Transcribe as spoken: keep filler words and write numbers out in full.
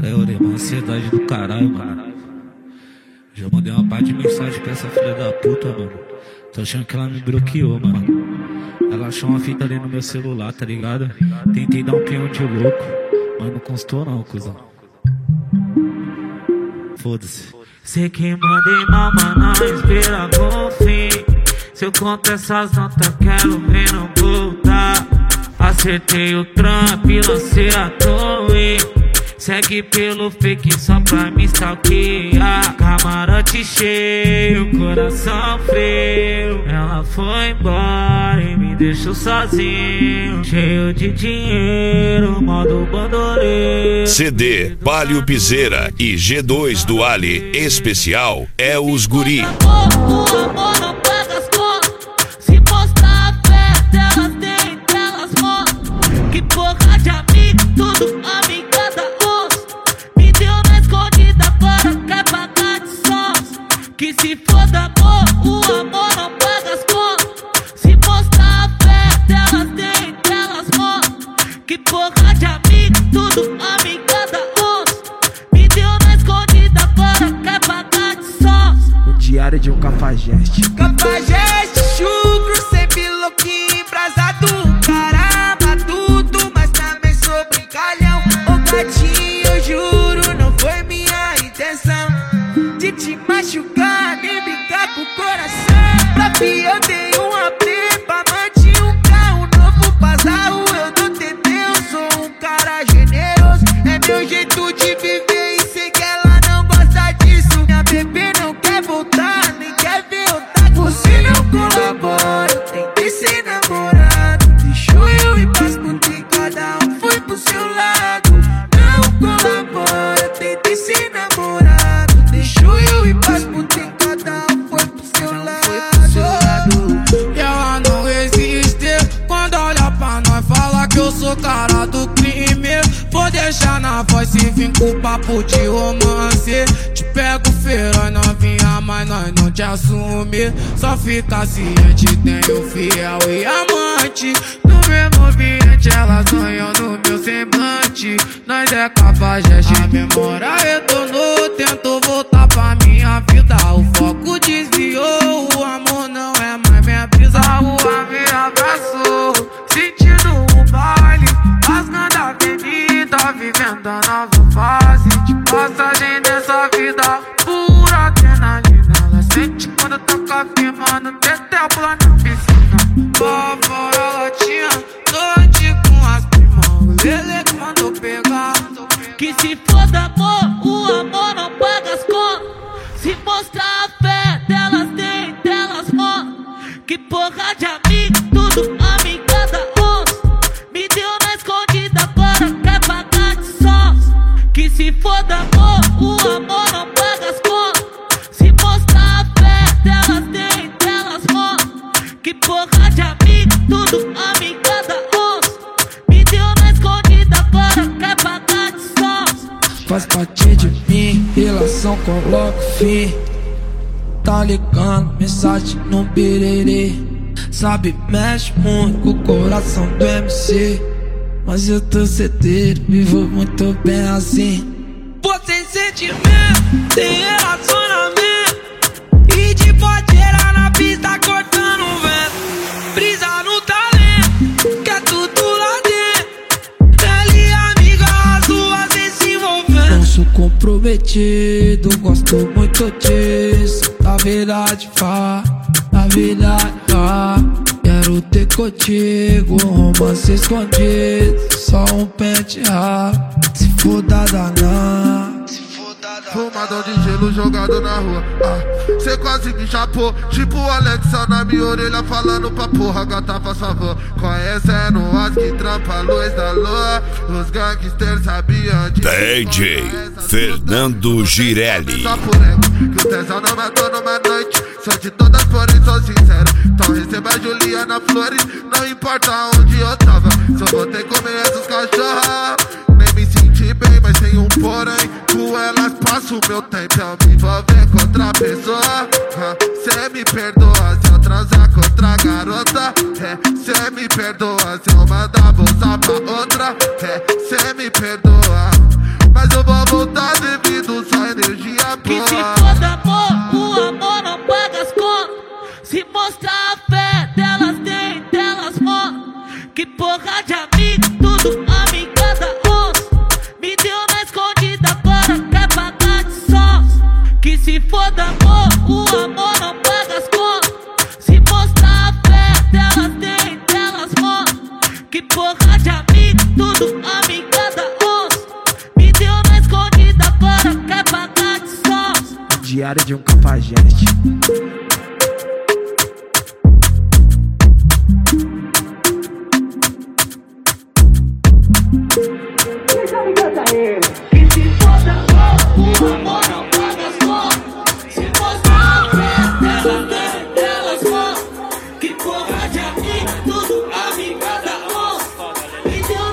é, orei, uma ansiedade do caralho, mano. Já mandei uma parte de mensagem pra essa filha da puta, mano. Tô achando que ela me bloqueou, mano. Ela achou uma fita ali no meu celular, tá ligado? Tentei dar um peão de louco, mas não constou não, cuzão. Foda-se. Sei que mandei mal, mas não espera com fim. Se eu conto essas notas, quero ver não voltar. Acertei o trampo e lancei a torre. Segue pelo fake só pra me stalkear. Camarote cheio, coração frio. Ela foi embora e me deixou sozinho, cheio de dinheiro, modo bandoleiro. C D Palio Piseira e G dois do Ali especial é os guri. O amor não paga as contas. Se mostrar a fé delas, nem delas mostram. Que porra de amigo, tudo amigada osso. Me deu na escondida, agora quer pagar de sócio. Que se foda amor, o amor não paga as contas. Se mostrar a fé delas, nem delas mostram. Que porra de amigo, tudo amigada osso. Me deu na escondida, agora quer pagar de sócio. O diário de um cafajeste. Cafajeste, chucro, sempre louquinho, embrasado. Caramba, tudo, mas também sou brincalhão. Ô gatinho, eu juro, não foi minha intenção de te machucar, nem brincar com o coração. Pra mim eu dei uma pepa, mantinha um carro novo Pazarro. Eu dou T T, eu sou um cara generoso. É meu jeito de viver e sei que ela não gosta disso. Minha bebê não quer voltar, nem quer ver eu tá. Você não colabora, eu tentei ser namorado. Deixou eu ir pras putas e cada um foi pro seu lado. Não colabora, eu tentei ser namorado. Deixou eu ir pras putas e cada um foi pro seu lado. E ela não resiste quando olha pra nós, fala que eu sou cara do crime. Vou deixar na voz se vim com papo de romance. Te pego feroz novinha, mas nós não te assume. Só fica ciente, tenho fiel e amante. No mesmo ambiente ela sonhou no meu semblante. Nós é cafajeste, a memória retornou. Tento voltar pra minha vida, o foco desviou. O amor não é mais minha brisa, a rua me abraçou. Sentindo o baile, rasgando a avenida, vivendo a nova fase de passagem dessa vida. Pura adrenalina, ela sente quando toca firmando. Tetébula na piscina, lá fora ela tinha noite com as primas. O Lele que mandou pegar. Que se foda amor, o amor não paga as contas. Se mostrar a fé delas, nem delas mostram. Que porra de amigo, tudo amigada osso. Me deu na escondida, agora quer pagar de sócio. Que se foda amor, o amor não paga as contas. Se mostrar a fé delas, nem delas mostram. Que porra de amigo, tudo amigada osso. Me deu na escondida, agora quer pagar de sócio. Faz parte de mim, relação coloco fim. Tá ligando, mensagem no birerê. Sabe, mexe muito com o coração do M C. Mas eu tô certeiro, vivo muito bem assim. Pô, sem sentimento, sem relacionamento. E de podeira na pista cortando o vento. Brisa no talento, que é tudo lá dentro. Ela e amiga, as duas vêm se envolvendo. Não sou comprometido, gosto muito disso. Na verdade, vá, na verdade, vá. Quero ter contigo um romance escondido. Só um pente raro, se for da daná. Fumadão de gelo jogado na rua, ah, cê quase me chapou. Tipo o Alexa na minha orelha falando pra porra. Gata, faz favor, conhecendo as que trampa a luz da lua. Os gangsters sabiam de D J Fernando Girelli. Só por ego, que o tesão não matou numa noite. Sou de todas, porém sou sincero. Então receba a Juliana Flores, não importa onde eu tava. Só vou ter que comer essas cachorras. Nem me senti bem, mas tem um porém. Com elas passo o meu tempo, eu me envolver com outra pessoa. ah, Cê me perdoa se eu transar com outra garota. é, Cê me perdoa se eu mandar bolsa pra outra. é, Cê me perdoa. mas eu vou voltar devido só energia boa. Que se foda amor, o amor não paga as contas. Se mostrar a fé delas tem, delas mostram. Que porra de amigo, tudo amiga da onça. Me deu na escondida, agora quer pagar de sons. Que se foda amor, o amor não paga as contas. Se mostrar a fé delas tem, delas mostram. Que porra de amigo, tudo amiga da onça. Me deu na escondida, agora quer pagar de sons. Diário de um cafajeste. Que se foda amor, o amor não paga as contas. Se mostrar a fé delas tem, delas mostram. Que porra de amigo, tudo amiga da onça. Me deu